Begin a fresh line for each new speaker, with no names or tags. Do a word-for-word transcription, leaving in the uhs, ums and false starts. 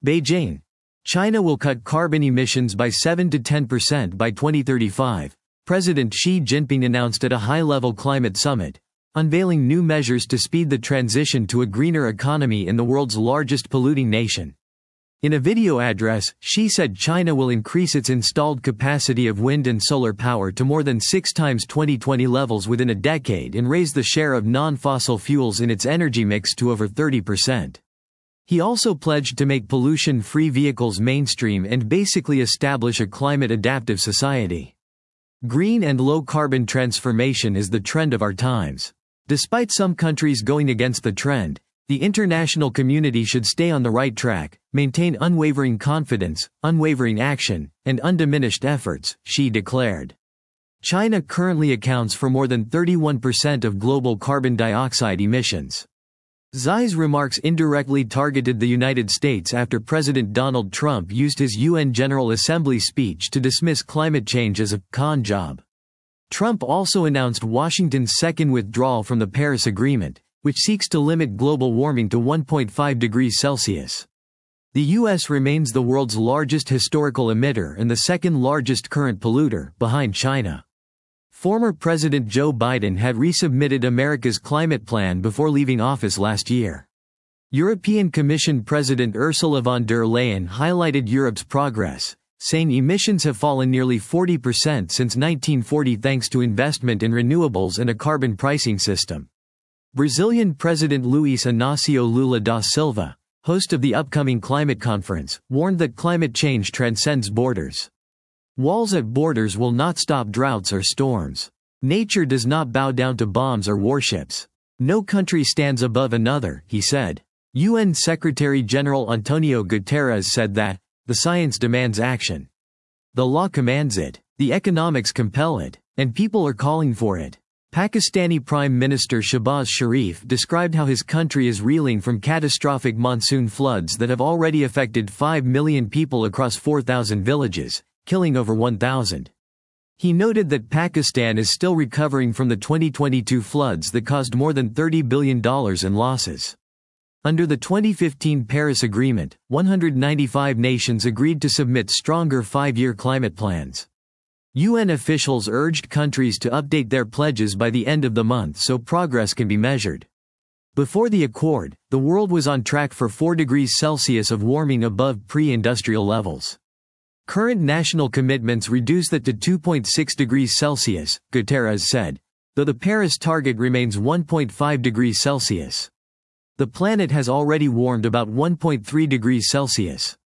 Beijing. China will cut carbon emissions by seven to ten percent by twenty thirty-five, President Xi Jinping announced at a high-level climate summit, unveiling new measures to speed the transition to a greener economy in the world's largest polluting nation. In a video address, Xi said China will increase its installed capacity of wind and solar power to more than six times twenty twenty levels within a decade and raise the share of non-fossil fuels in its energy mix to over thirty percent. He also pledged to make pollution-free vehicles mainstream and basically establish a climate-adaptive society. Green and low-carbon transformation is the trend of our times. Despite some countries going against the trend, the international community should stay on the right track, maintain unwavering confidence, unwavering action, and undiminished efforts, Xi declared. China currently accounts for more than thirty-one percent of global carbon dioxide emissions. Xi's remarks indirectly targeted the United States after President Donald Trump used his U N General Assembly speech to dismiss climate change as a con job. Trump also announced Washington's second withdrawal from the Paris Agreement, which seeks to limit global warming to one point five degrees Celsius. The U S remains the world's largest historical emitter and the second largest current polluter, behind China. Former President Joe Biden had resubmitted America's climate plan before leaving office last year. European Commission President Ursula von der Leyen highlighted Europe's progress, saying emissions have fallen nearly forty percent since nineteen forty thanks to investment in renewables and a carbon pricing system. Brazilian President Luiz Inácio Lula da Silva, host of the upcoming climate conference, warned that climate change transcends borders. Walls at borders will not stop droughts or storms. Nature does not bow down to bombs or warships. No country stands above another, he said. U N Secretary-General Antonio Guterres said that, the science demands action. The law commands it, the economics compel it, and people are calling for it. Pakistani Prime Minister Shehbaz Sharif described how his country is reeling from catastrophic monsoon floods that have already affected five million people across four thousand villages, killing over one thousand. He noted that Pakistan is still recovering from the twenty twenty-two floods that caused more than thirty billion dollars in losses. Under the twenty fifteen Paris Agreement, one hundred ninety-five nations agreed to submit stronger five-year climate plans. U N officials urged countries to update their pledges by the end of the month so progress can be measured. Before the accord, the world was on track for four degrees Celsius of warming above pre-industrial levels. Current national commitments reduce that to two point six degrees Celsius, Guterres said, though the Paris target remains one point five degrees Celsius. The planet has already warmed about one point three degrees Celsius.